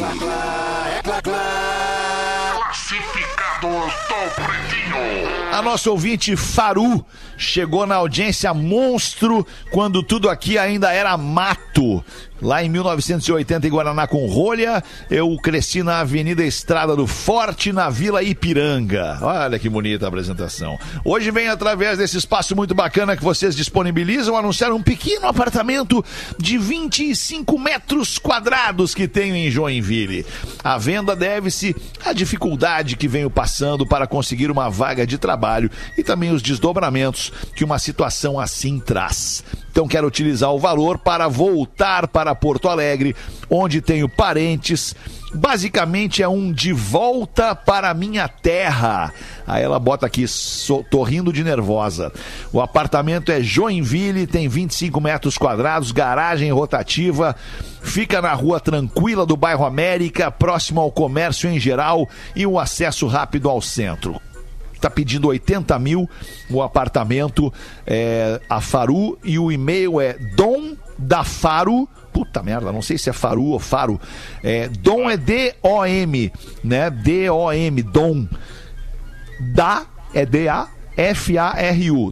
A nossa ouvinte Faru chegou na audiência monstro quando tudo aqui ainda era mato. Lá em 1980, em Guaraná com Rolha, eu cresci na Avenida Estrada do Forte, na Vila Ipiranga. Olha que bonita a apresentação. Hoje vem, através desse espaço muito bacana que vocês disponibilizam, anunciar um pequeno apartamento de 25 metros quadrados que tenho em Joinville. A venda deve-se à dificuldade que venho passando para conseguir uma vaga de trabalho e também os desdobramentos que uma situação assim traz. Então quero utilizar o valor para voltar para Porto Alegre, onde tenho parentes. Basicamente é um de volta para minha terra. Aí ela bota aqui, tô rindo de nervosa. O apartamento é Joinville, tem 25 metros quadrados, garagem rotativa, fica na rua tranquila do bairro América, próximo ao comércio em geral e o acesso rápido ao centro. Tá pedindo 80 mil o apartamento, a Faru, e o e-mail é domdafaro, puta merda, não sei se é Faru ou Faro, Dom é D-O-M, né, D-O-M, Dom, da é D-A, F-A-R-U,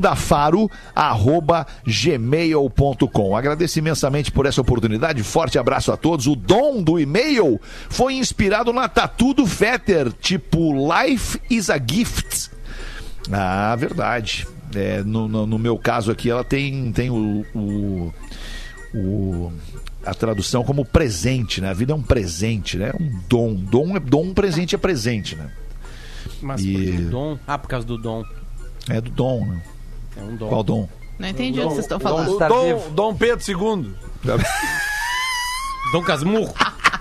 domdafaro@gmail.com. Agradeço imensamente por essa oportunidade, forte abraço a todos. O Dom do e-mail foi inspirado na tatu do Fetter, tipo Life is a Gift. Ah, verdade. No meu caso aqui, ela tem a tradução como presente, né? A vida é um presente, né? Um dom. Dom, presente é presente, né? Mas por que dom? Ah, por causa do dom. É do dom, né? É um dom. Qual dom? Não entendi o que vocês estão falando. Dom Pedro II. Dom Casmurro.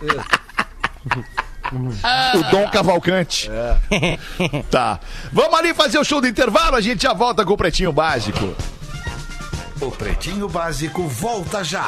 O Dom Cavalcante. Tá. Vamos ali fazer o show do intervalo, a gente já volta com o Pretinho Básico. O Pretinho Básico volta já.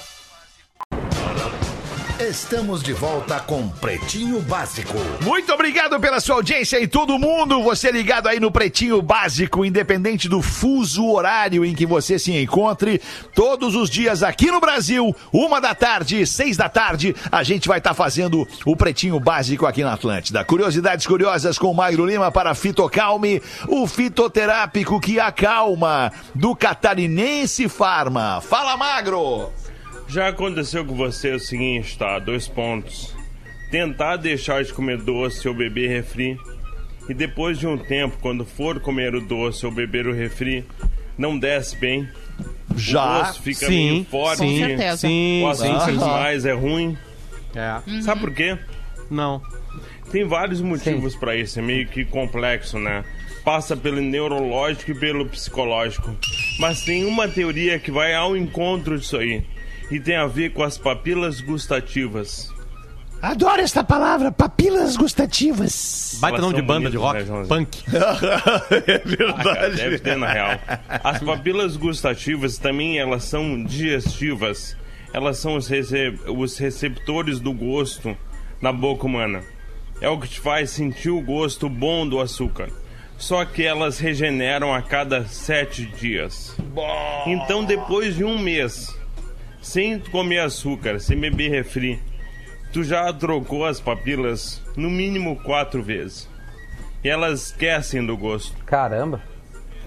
Estamos de volta com Pretinho Básico. Muito obrigado pela sua audiência e todo mundo, você ligado aí no Pretinho Básico, independente do fuso horário em que você se encontre, todos os dias aqui no Brasil, 1 da tarde, 6 da tarde, a gente vai estar fazendo o Pretinho Básico aqui na Atlântida. Curiosidades curiosas com o Magro Lima para Fitocalme, o fitoterápico que acalma, do Catarinense Farma. Fala, Magro! Já aconteceu com você o seguinte, tá? 2 pontos. Tentar deixar de comer doce ou beber refri. E depois de um tempo, quando for comer o doce ou beber o refri, não desce bem. Já. O doce fica meio forte. Com certeza. Sim, O açúcar sim. demais é ruim. É. Sabe por quê? Não. Tem vários motivos pra isso. É meio que complexo, né? Passa pelo neurológico e pelo psicológico. Mas tem uma teoria que vai ao encontro disso aí. E tem a ver com as papilas gustativas. Adoro esta palavra, papilas gustativas. Baita Elas nome de são banda de bonitas, rock. né, Punk. É verdade. Deve ter, na real. As papilas gustativas também, elas são digestivas. Elas são os receptores do gosto na boca humana. É o que te faz sentir o gosto bom do açúcar. Só que elas regeneram a cada 7 dias. Então, depois de um mês, sem comer açúcar, sem beber refri, tu já trocou as papilas no mínimo 4 vezes. E elas esquecem do gosto. Caramba.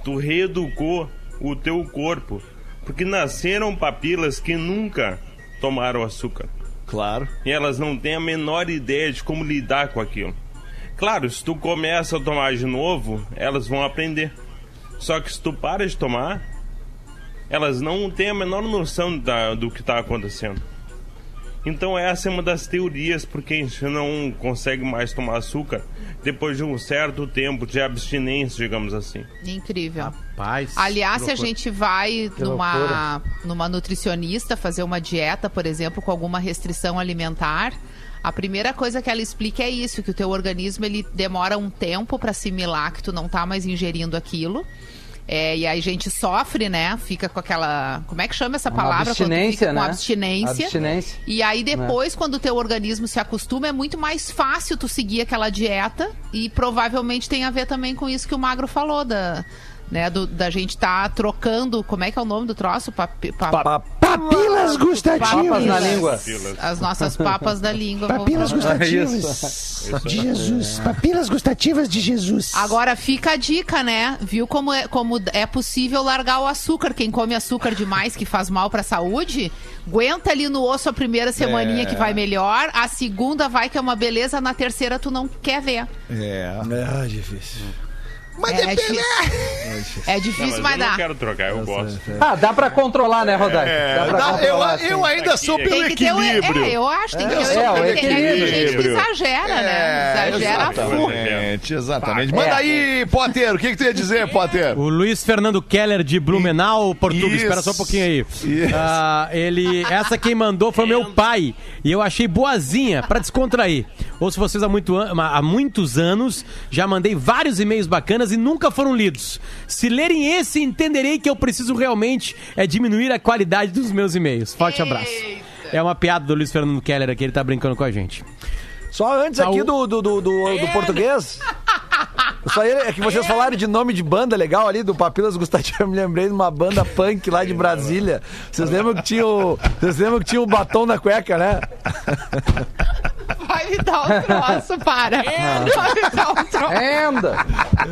tu reeducou o teu corpo. Porque nasceram papilas que nunca tomaram açúcar. Claro. E elas não têm a menor ideia de como lidar com aquilo. Claro, se tu começa a tomar de novo, elas vão aprender. Só que se tu para de tomar, elas não têm a menor noção do que está acontecendo. Então essa é uma das teorias porque a gente não consegue mais tomar açúcar depois de um certo tempo de abstinência, digamos assim. Incrível. Rapaz. Aliás, se a gente vai numa nutricionista fazer uma dieta, por exemplo, com alguma restrição alimentar, a primeira coisa que ela explica é isso, que o teu organismo ele demora um tempo para assimilar que tu não tá mais ingerindo aquilo. E aí a gente sofre, né? Fica com aquela... Como é que chama essa palavra? Abstinência, quando tu fica com né? Abstinência. E aí depois, quando o teu organismo se acostuma, é muito mais fácil tu seguir aquela dieta. E provavelmente tem a ver também com isso que o Magro falou, da gente tá trocando... Como é que é o nome do troço? Papilas gustativas. Papas na língua. As nossas papas da língua. Papilas gustativas de Jesus. Papilas gustativas de Jesus. Agora fica a dica, né? Viu como é possível largar o açúcar? Quem come açúcar demais, que faz mal pra saúde, aguenta ali no osso a primeira semaninha que vai melhor, a segunda vai que é uma beleza, na terceira tu não quer ver. É difícil. Mas é difícil, Não, mas eu dá. não quero trocar, eu gosto. Dá pra controlar, né, Rodaico? Eu ainda sou pelo Tem que ter equilíbrio. eu acho, tem que ter o Tem gente que equilíbrio. exagera, né? Exagera a full. Exatamente. Manda aí, Potter, o que tu ia dizer, Potter? O Luiz Fernando Keller de Blumenau, Portugal. Espera só um pouquinho aí. Essa quem mandou foi meu pai. E eu achei boazinha pra descontrair. Ouço vocês há muitos anos. Já mandei vários e-mails bacanas e nunca foram lidos. Se lerem esse, entenderei que eu preciso realmente diminuir a qualidade dos meus e-mails. Forte abraço. É uma piada do Luiz Fernando Keller aqui, ele tá brincando com a gente. Só antes aqui do português. Isso aí é que vocês falaram de nome de banda legal ali, do Papilas Gustativas. Eu me lembrei de uma banda punk lá de Brasília. Vocês lembram que tinha o batom na cueca, né? Vai me dar um troço, para. Vai me dar um troço. Anda!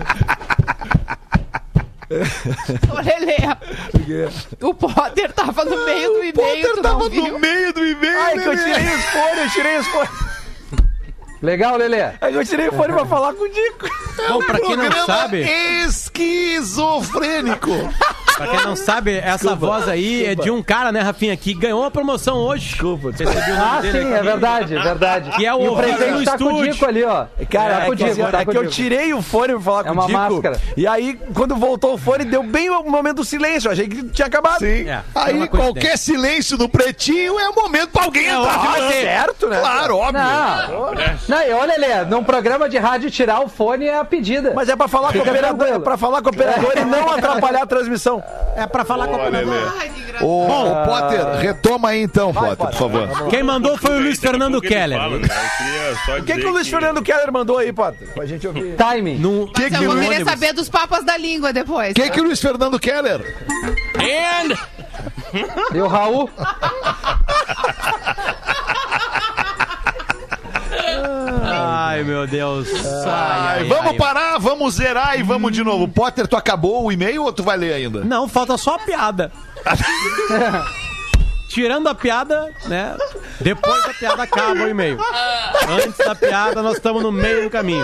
Ô, Lelê, o Potter tava no meio do e-mail, tu não viu? no meio do e-mail. Ai, que eu tirei os fones. Legal, Lelê. Aí eu tirei o fone pra falar com o Dico. Bom, pra quem não sabe... Esquizofrênico. Pra quem não sabe, essa voz aí é de um cara, né, Rafinha, que ganhou uma promoção hoje. Desculpa. Recebi o nome dele Sim, aqui. é verdade. Que é o E o ouvido presente no tá com o estúdio. Dico ali, ó. Cara, é que eu Dico. tirei o fone pra falar com o uma Dico. máscara. E aí, quando voltou o fone, deu bem o momento do silêncio. Eu achei que tinha acabado. Sim. É Aí uma qualquer coincidência. silêncio no Pretinho é o momento pra alguém entrar. certo, né? Claro, óbvio. Não, e olha, Lelê, num programa de rádio tirar o fone é a pedida. Mas é pra falar com o operador, e não atrapalhar a transmissão. É pra falar com o operador. Ô, Potter, retoma aí então, Potter, por favor. Quem mandou foi o Luiz Fernando Keller. O que o Luiz Fernando Keller mandou aí, Potter? Pra gente ouvir. Timing. No, Mas eu vou querer saber dos papas da língua depois. Quem que o Luiz Fernando Keller? E o Raul? Ai, meu Deus. Vamos parar, vamos zerar e vamos de novo. Potter, tu acabou o e-mail ou tu vai ler ainda? Não, falta só a piada. Tirando a piada, né? Depois da piada acaba o e-mail. Antes da piada, nós estamos no meio do caminho.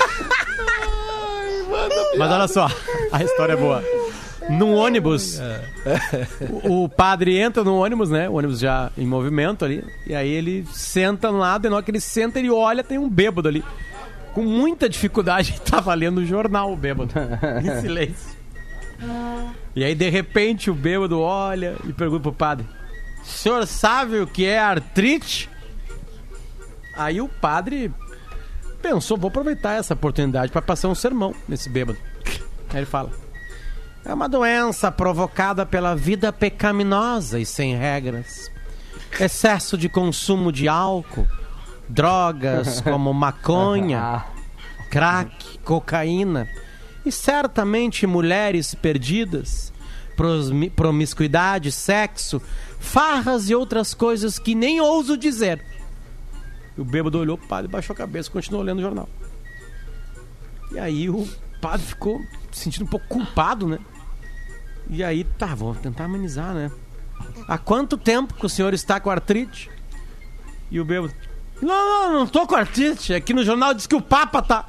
Mas olha só, a história é boa. Num ônibus, o padre entra no ônibus, né? O ônibus já em movimento ali. E aí ele senta no lado, e na hora que ele senta, ele olha, tem um bêbado ali. Com muita dificuldade, tava lendo o jornal, o bêbado. Em silêncio. E aí, de repente, o bêbado olha e pergunta pro padre: o senhor sabe o que é artrite? Aí o padre pensou: vou aproveitar essa oportunidade para passar um sermão nesse bêbado. Aí ele fala: é uma doença provocada pela vida pecaminosa e sem regras. Excesso de consumo de álcool, drogas como maconha, crack, cocaína e certamente mulheres perdidas, promiscuidade, sexo, farras e outras coisas que nem ouso dizer. O bêbado olhou pro padre, baixou a cabeça e continuou lendo o jornal. E aí o padre ficou se sentindo um pouco culpado, né? E aí, vou tentar amenizar, né? Há quanto tempo que o senhor está com artrite? E o bêbado: Não tô com artrite. Aqui no jornal diz que o Papa tá.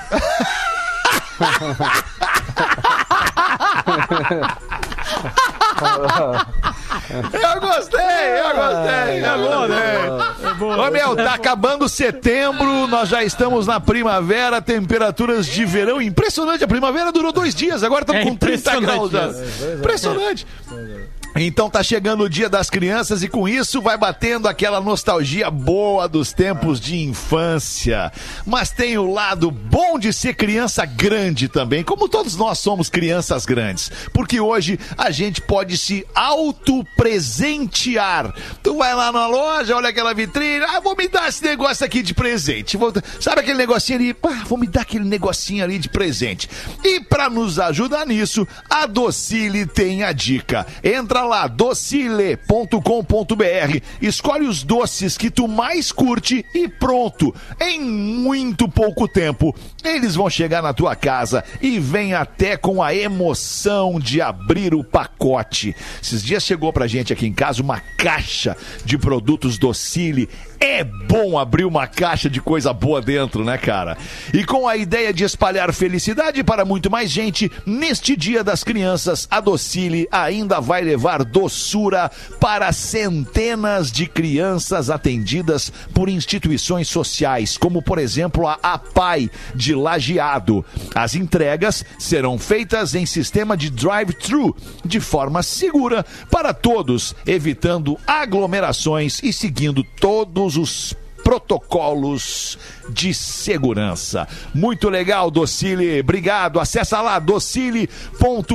Eu gostei. É bom, né? Ô, meu, tá acabando setembro, nós já estamos na primavera, temperaturas de verão. Impressionante, a primavera durou 2 dias, agora estamos com 30 graus. Impressionante. Então tá chegando o Dia das Crianças e com isso vai batendo aquela nostalgia boa dos tempos de infância. Mas tem o lado bom de ser criança grande também, como todos nós somos crianças grandes. Porque hoje a gente pode se autopresentear. Tu vai lá na loja, olha aquela vitrine, vou me dar esse negócio aqui de presente. Sabe aquele negocinho ali? Vou me dar aquele negocinho ali de presente. E pra nos ajudar nisso, a Docile tem a dica. Entra lá, docile.com.br, escolhe os doces que tu mais curte e pronto, em muito pouco tempo eles vão chegar na tua casa e vem até com a emoção de abrir o pacote. Esses dias chegou pra gente aqui em casa uma caixa de produtos Docile. É bom abrir uma caixa de coisa boa dentro, né, cara? E com a ideia de espalhar felicidade para muito mais gente, neste Dia das Crianças, a Docile ainda vai levar doçura para centenas de crianças atendidas por instituições sociais, como, por exemplo, a APAI de Lajeado. As entregas serão feitas em sistema de drive-thru, de forma segura para todos, evitando aglomerações e seguindo todos os protocolos de segurança. Muito legal, Docile. Obrigado. Acessa lá docile.com.br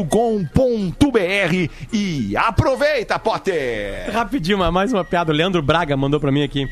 e aproveita, Potter. Rapidinho, mais uma piada. O Leandro Braga mandou pra mim aqui.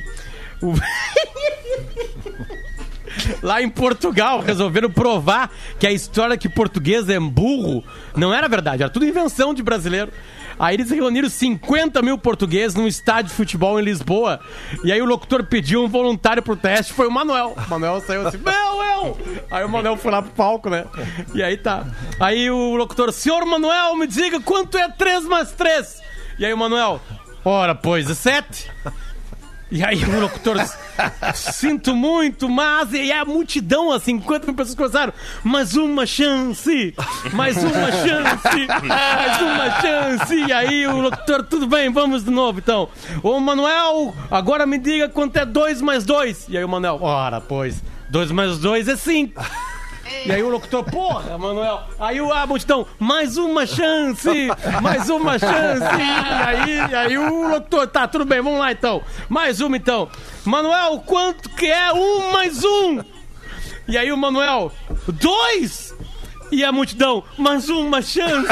Lá em Portugal, resolveram provar que a história que português é burro não era verdade, era tudo invenção de brasileiro. Aí eles reuniram 50 mil portugueses num estádio de futebol em Lisboa. E aí o locutor pediu um voluntário pro teste, foi o Manuel. O Manuel saiu assim, eu! Aí o Manuel foi lá pro palco, né? E aí tá. Aí o locutor: senhor Manuel, me diga quanto é 3 mais 3? E aí o Manuel: ora, pois, é 7. E aí o locutor: sinto muito, mas... E a multidão, assim, 50 mil pessoas começaram: mais uma chance, mais uma chance, mais uma chance. E aí o locutor: tudo bem, vamos de novo então. Ô Manuel, agora me diga quanto é 2 mais 2. E aí o Manuel: ora, pois, 2 mais 2 é 5. E aí o locutor: porra, Manuel. Aí a multidão: mais uma chance, mais uma chance. E aí o locutor: tá, tudo bem, vamos lá então. Mais uma então. Manuel, quanto que é 1 mais 1? E aí o Manuel: 2. E a multidão: mais uma chance.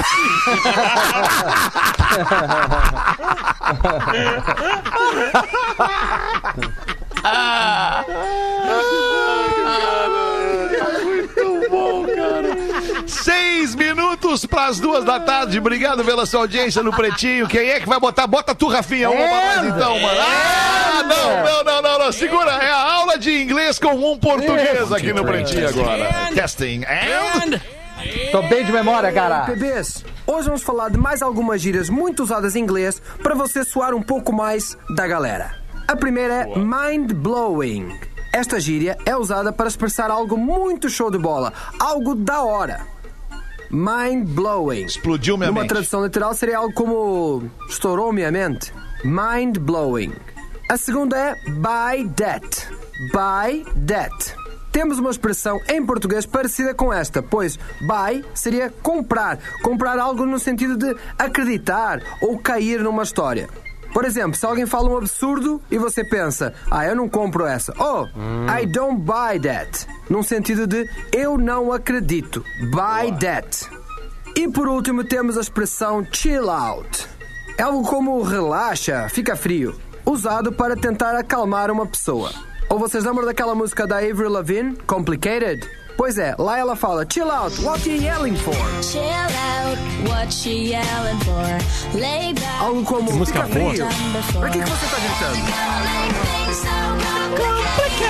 Muito bom, cara. 6 minutos para as 2 da tarde. Obrigado pela sua audiência no Pretinho. Quem é que vai botar? Bota tu, Rafinha. Uma pra nós então, mano. Não. Segura. É a aula de inglês com um português aqui no Pretinho agora. Testing. Tô bem de memória, cara. Bebês, hoje vamos falar de mais algumas gírias muito usadas em inglês para você soar um pouco mais da galera. A primeira é mind-blowing. Esta gíria é usada para expressar algo muito show de bola, algo da hora. Mind-blowing. Explodiu minha mente. Numa tradução literal seria algo como estourou minha mente. Mind-blowing. A segunda é buy that. Buy that. Temos uma expressão em português parecida com esta, pois buy seria comprar. Comprar algo no sentido de acreditar ou cair numa história. Por exemplo, se alguém fala um absurdo e você pensa: eu não compro essa. I don't buy that. Num sentido de eu não acredito. Buy that. E por último temos a expressão chill out. É algo como relaxa, fica frio. Usado para tentar acalmar uma pessoa. Ou vocês lembram daquela música da Avril Lavigne, Complicated? Pois é, lá ela fala: chill out, what you yelling for? Chill out, what you yelling for? Lay back. Algo como: música fica frio. Por que você tá gritando? Complicated.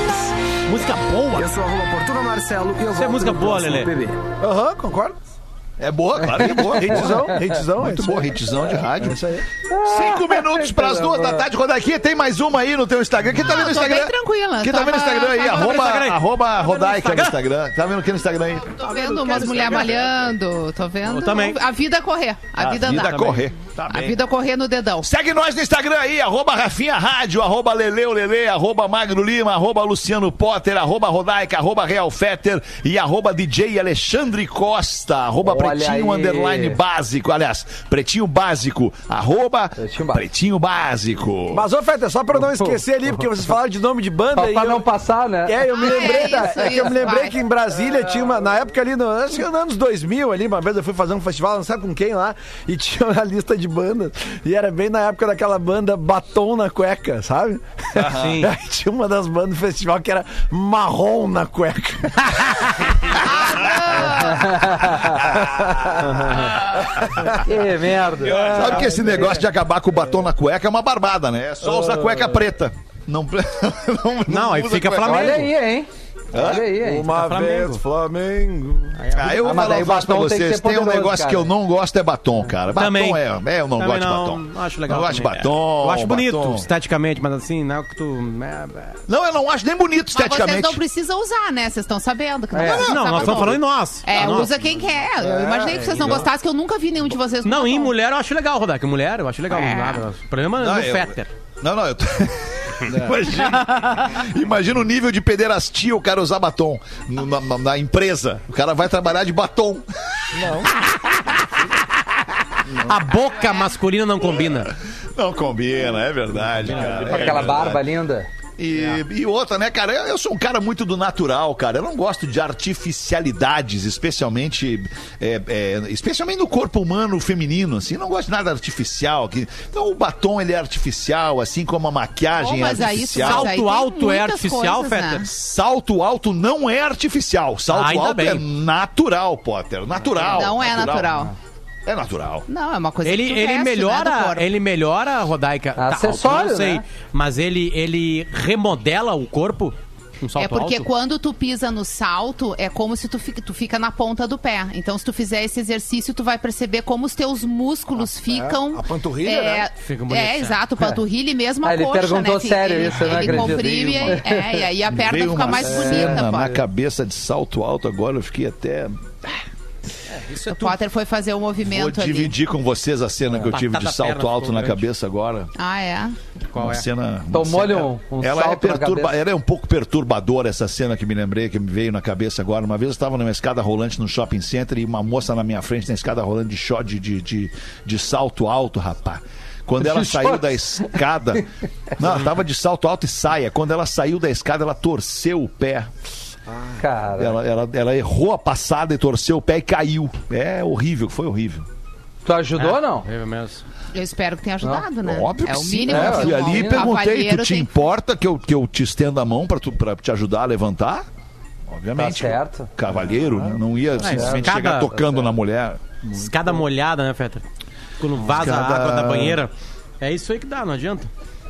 Música boa. Eu sou @Portuga Marcelo e eu Isso é volto música no boa, próximo Lelê. PB. Aham, concordo. É boa, claro que é boa. Hitzão. Muito boa, hitzão de rádio. É isso aí. 5 minutos para as 2 da tarde. Quando aqui tem mais uma aí no teu Instagram. Quem tá vendo no tô Instagram? bem tranquila. Quem tá vendo no Instagram aí? Arroba Rodaica no Instagram. Tá vendo o que no Instagram aí? Tô vendo umas mulheres malhando, tô vendo. Eu também. A vida correr. A vida andar. correr. Tá A bem. vida correr no dedão. Segue nós no Instagram aí, @Rafinha Rádio, @Lelê, @Magro Lima, @Luciano Potter, @Rodaica, @Real Fetter e @DJ Alexandre Costa, @Pretinho _ Básico, aliás, Pretinho Básico, Pretinho Básico. Mas, ô, Feta, só pra não esquecer ali, porque vocês falaram de nome de banda. Pra não passar, né? Eu me lembrei, isso, eu me lembrei vai. que em Brasília tinha uma, na época ali, acho que nos anos 2000 ali, uma vez eu fui fazer um festival, não sabe com quem lá, e tinha uma lista de bandas, e era bem na época daquela banda Batom na Cueca, sabe? Sim. Aí tinha uma das bandas do festival que era Marrom na Cueca. Que merda. Sabe que esse negócio de acabar com o batom na cueca é uma barbada, né? É só usar cueca preta. Não, aí usa fica cueca- Flamengo. Olha aí, hein? Olha aí, hein? Uma Flamengo. vez Flamengo. Eu vou mas falar daí um negócio pra batom tem que vocês. ser Tem um poderoso, negócio cara. que eu não gosto é batom, cara. Batom Também. eu não Também gosto de não, batom. não acho legal. Não gosto de também, batom. Eu acho bonito, batom. esteticamente, mas assim, não é o que tu... Não, eu não acho nem bonito Mas vocês esteticamente. não precisam usar, né? Vocês estão sabendo que não É. precisa Não, usar nós estamos batom. falando em nós. É, Nós. usa quem quer. Eu imaginei que vocês não gostassem, que eu nunca vi nenhum de vocês com Não, em batom. mulher eu acho legal, Rodaica. Mulher eu acho legal. Nada. O problema é Não, no eu- Fetter. Não, eu tô... Imagina o nível de pederastia o cara usar batom na empresa. O cara vai trabalhar de batom. A boca masculina não combina. Não combina, é verdade, cara. Com aquela barba linda. E outra, né, cara? Eu sou um cara muito do natural, cara. Eu não gosto de artificialidades, especialmente no corpo humano feminino, assim. Eu não gosto de nada artificial. Então o batom, ele é artificial, assim como a maquiagem é Mas aí, artificial. mas aí Salto tem alto é muitas artificial, coisas, né? Fetter? Salto alto não é artificial. Salto Ainda alto bem. é natural, Potter. Natural. Não é natural. É natural. Não, é uma coisa que tu Ele veste, né, do melhora, corpo. ele melhora, Rodaica. Acessório, não sei, né? mas ele remodela o corpo. Um salto É porque alto. quando tu pisa no salto, é como se tu fica na ponta do pé. Então, se tu fizer esse exercício, tu vai perceber como os teus músculos ficam... a panturrilha, né? Fica bonito, exato, panturrilha e mesmo a Ah, ele coxa, perguntou né? sério isso, eu não ele acredito. comprime, e aí a perna Veio fica uma mais bonita, cena na Potter. cabeça de salto alto agora, eu fiquei até... Isso é O tudo. Potter foi fazer o Vou movimento ali. dividir com vocês a cena que eu tive de Batata salto perna alto ficou na grande. cabeça agora. Ah, é? Qual Uma é? cena... Tomou-lhe uma um ela salto na cabeça. ela é um pouco perturbadora, essa cena que me lembrei, que me veio na cabeça agora. Uma vez eu estava numa escada rolante no shopping center e uma moça na minha frente na escada rolante de salto alto, rapaz. Quando ela saiu da escada... Não, ela tava de salto alto e saia. Quando ela saiu da escada, ela torceu o pé. Cara, Ela errou a passada e torceu o pé e caiu. É horrível, foi horrível. tu ajudou ou não? Eu mesmo. Eu espero que tenha ajudado, né? Óbvio é que o sim. mínimo. É, Eu que fui um ali e perguntei, cavalheiro tu te tem- importa que eu te estenda a mão pra te ajudar a levantar? Obviamente. Tá certo. Cavalheiro, né? Não ia simplesmente escada- chegar tocando na mulher. Escada molhada, né, Fetter? Quando vaza Escada- a água da banheira. É isso aí que dá, não adianta.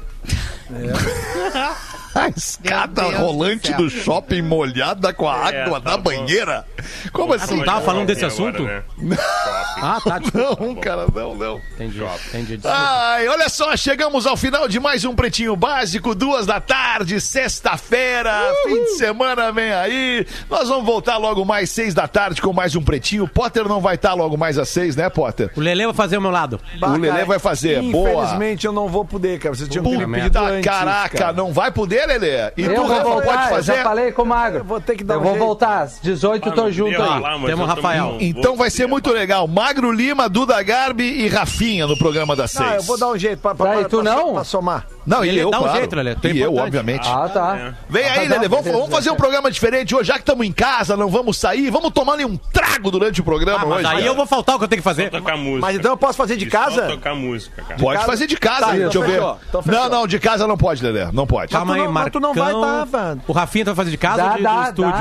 A escada Meu Deus rolante do do céu. shopping molhada com a água tá da bom. banheira? Como assim? não tava falando desse Agora, assunto? né? Ah, tá. Não, cara, não. Entendi. Entendi. Ai, olha só, chegamos ao final de mais um Pretinho Básico, 14h, sexta-feira, fim de semana vem aí. Nós vamos voltar logo mais 6h com mais um Pretinho. O Potter não vai estar logo mais às 6, né, Potter? O Lelê vai fazer o meu lado. O Lelê vai fazer, boa. Infelizmente eu não vou poder, cara. Vocês tinham que me Puta pedido Puta, antes. caraca, cara. não vai poder, Lelê? E Eu tu, vou Rafa, pode voltar, eu fazer? já falei com o Magro. Eu vou ter que dar Eu um vou jeito. voltar, às 18 eu tô junto aí. Temos o Rafael. Então vai ser muito legal. Magro Lima, Duda Garbi e Rafinha no programa das 6. Ah, eu vou dar um jeito Tá, e tu não? pra somar. Não, e Lelê, eu, dá um claro. jeito, Lelê, tu é E eu, importante. obviamente. Ah, tá. Vem aí, Não, Lelê, vamos fazer um programa diferente hoje, já que estamos em casa, não vamos sair, vamos tomar ali um trago durante o programa Mas hoje. aí eu vou faltar o que eu tenho que fazer. Tocar música. Mas então eu posso fazer de E só casa? tocar música, cara. Pode casa? fazer de casa, Tá, deixa então eu ver. fechou, então fechou. Não, de casa não pode, Lelê, não pode. Calma tu aí, não- mas tu não vai Marcão. tá, Wanda. O Rafinha tu vai fazer de casa ou do estúdio?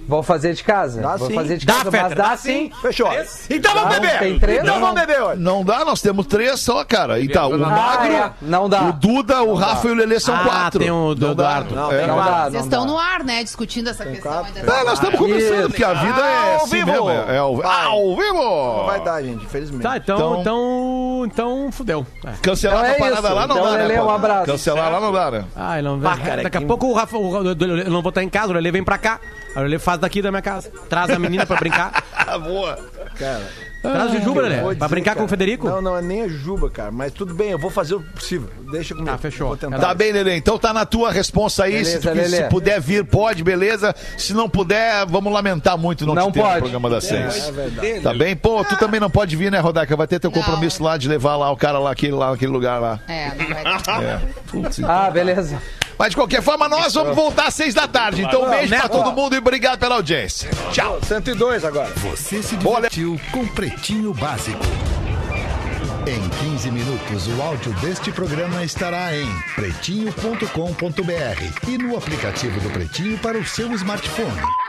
Vou fazer de casa. Vou fazer de casa, mas dá sim. Fechou. Então vamos beber. Tem 3? Então vamos beber hoje. Não dá, nós temos 3 só, cara. E tá, o Magro, Não dá. o Duda, o Rafa e o Lelê são 4. Tem o do Eduardo. Não dá. Vocês estão no ar, né? Discutindo essa questão ainda. Nós estamos começando, porque a vida é Ao assim vivo. mesmo. É ao vivo! Não vai dar, gente, infelizmente. Tá, então fudeu. Cancelar Então a é parada isso. lá não Então, dá, Lelê, né? um Pô? abraço. Cancelar lá não dá, né? Ai, não Bah, cara, daqui a que- pouco o Rafa, eu não vou estar em casa, o Lelê vem pra cá. Aí o Lelê faz daqui da minha casa. Traz a menina pra brincar. Boa. Cara, Traz o Juba, eu vou Lelê. Pra dizer, brincar cara, com o Federico. Não, é nem a Juba, cara. Mas tudo bem, eu vou fazer o possível. Deixa comigo. Ah, fechou. Vou tentar. Tá bem, Lelê. Então tá na tua responsa aí. Beleza, Se Lelê. puder vir, pode, beleza. Se não puder, vamos lamentar muito não Não te ter no pode. programa das 6. É verdade. Tá bem? Pô, tu também não pode vir, né, Rodaica? Vai ter teu Não. compromisso lá de levar lá o cara lá, aquele lugar lá. Não vai dar. Putz, Beleza. Mas de qualquer forma, nós vamos voltar às 6 da tarde. Então, um beijo pra todo mundo e obrigado pela audiência. Tchau. 102 agora. Você se divertiu com Pretinho Básico. Em 15 minutos, o áudio deste programa estará em pretinho.com.br e no aplicativo do Pretinho para o seu smartphone.